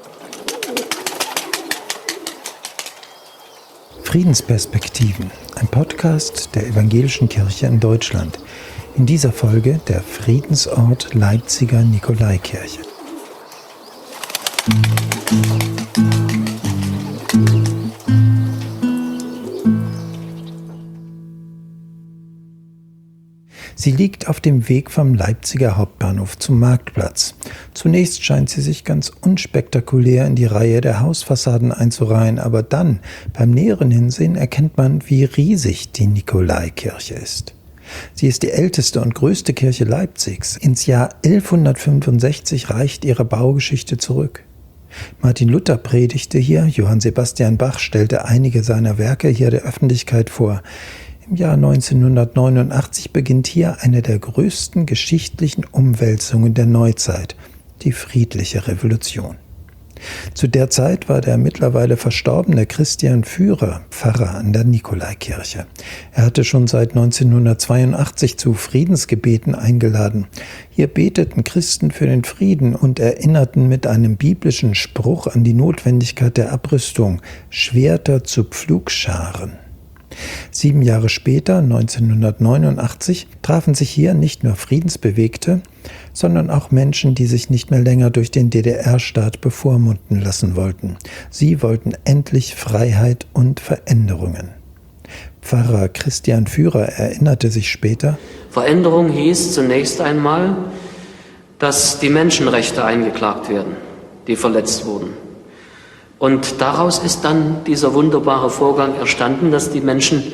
Friedensperspektiven, ein Podcast der Evangelischen Kirche in Deutschland. In dieser Folge der Friedensort Leipziger Nikolaikirche. Sie liegt auf dem Weg vom Leipziger Hauptbahnhof zum Marktplatz. Zunächst scheint sie sich ganz unspektakulär in die Reihe der Hausfassaden einzureihen, aber dann, beim näheren Hinsehen, erkennt man, wie riesig die Nikolaikirche ist. Sie ist die älteste und größte Kirche Leipzigs. Ins Jahr 1165 reicht ihre Baugeschichte zurück. Martin Luther predigte hier, Johann Sebastian Bach stellte einige seiner Werke hier der Öffentlichkeit vor. Im Jahr 1989 beginnt hier eine der größten geschichtlichen Umwälzungen der Neuzeit, die friedliche Revolution. Zu der Zeit war der mittlerweile verstorbene Christian Führer Pfarrer an der Nikolaikirche. Er hatte schon seit 1982 zu Friedensgebeten eingeladen. Hier beteten Christen für den Frieden und erinnerten mit einem biblischen Spruch an die Notwendigkeit der Abrüstung: Schwerter zu Pflugscharen. 7 Jahre später, 1989, trafen sich hier nicht nur Friedensbewegte, sondern auch Menschen, die sich nicht mehr länger durch den DDR-Staat bevormunden lassen wollten. Sie wollten endlich Freiheit und Veränderungen. Pfarrer Christian Führer erinnerte sich später: Veränderung hieß zunächst einmal, dass die Menschenrechte eingeklagt werden, die verletzt wurden. Und daraus ist dann dieser wunderbare Vorgang entstanden, dass die Menschen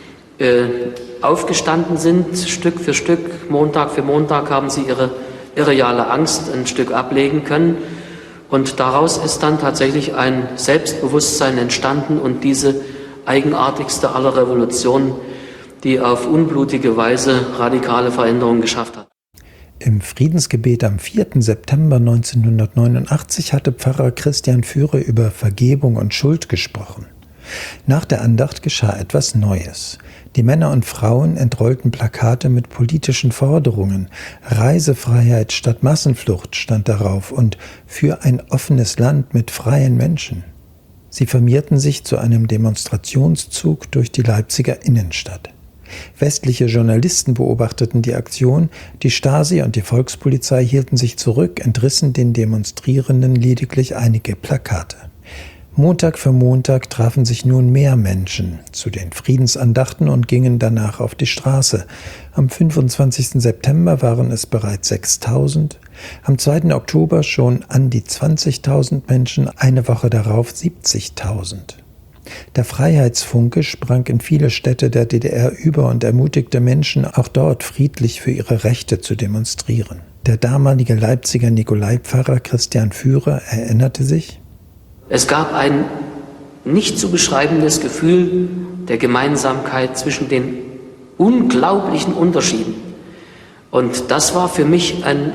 aufgestanden sind, Stück für Stück, Montag für Montag haben sie ihre irreale Angst ein Stück ablegen können. Und daraus ist dann tatsächlich ein Selbstbewusstsein entstanden und diese eigenartigste aller Revolutionen, die auf unblutige Weise radikale Veränderungen geschafft hat. Im Friedensgebet am 4. September 1989 hatte Pfarrer Christian Führer über Vergebung und Schuld gesprochen. Nach der Andacht geschah etwas Neues. Die Männer und Frauen entrollten Plakate mit politischen Forderungen. Reisefreiheit statt Massenflucht stand darauf und für ein offenes Land mit freien Menschen. Sie formierten sich zu einem Demonstrationszug durch die Leipziger Innenstadt. Westliche Journalisten beobachteten die Aktion, die Stasi und die Volkspolizei hielten sich zurück, entrissen den Demonstrierenden lediglich einige Plakate. Montag für Montag trafen sich nun mehr Menschen zu den Friedensandachten und gingen danach auf die Straße. Am 25. September waren es bereits 6.000, am 2. Oktober schon an die 20.000 Menschen, eine Woche darauf 70.000. Der Freiheitsfunke sprang in viele Städte der DDR über und ermutigte Menschen, auch dort friedlich für ihre Rechte zu demonstrieren. Der damalige Leipziger Nikolaipfarrer Christian Führer erinnerte sich: Es gab ein nicht zu beschreibendes Gefühl der Gemeinsamkeit zwischen den unglaublichen Unterschieden. Und das war für mich ein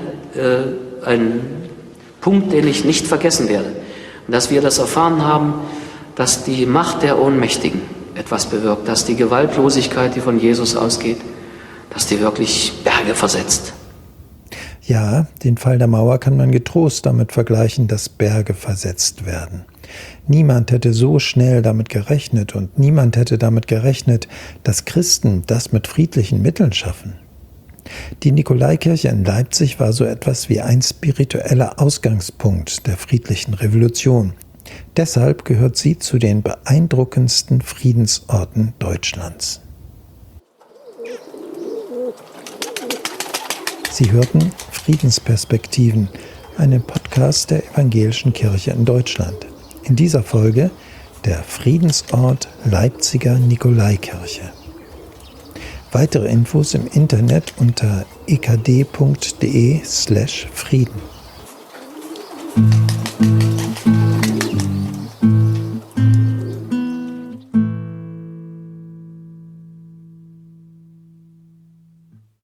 Punkt, den ich nicht vergessen werde. Und dass wir das erfahren haben, dass die Macht der Ohnmächtigen etwas bewirkt, dass die Gewaltlosigkeit, die von Jesus ausgeht, dass die wirklich Berge versetzt. Ja, den Fall der Mauer kann man getrost damit vergleichen, dass Berge versetzt werden. Niemand hätte so schnell damit gerechnet und niemand hätte damit gerechnet, dass Christen das mit friedlichen Mitteln schaffen. Die Nikolaikirche in Leipzig war so etwas wie ein spiritueller Ausgangspunkt der friedlichen Revolution. Deshalb gehört sie zu den beeindruckendsten Friedensorten Deutschlands. Sie hörten Friedensperspektiven, einen Podcast der Evangelischen Kirche in Deutschland. In dieser Folge der Friedensort Leipziger Nikolaikirche. Weitere Infos im Internet unter ekd.de/Frieden.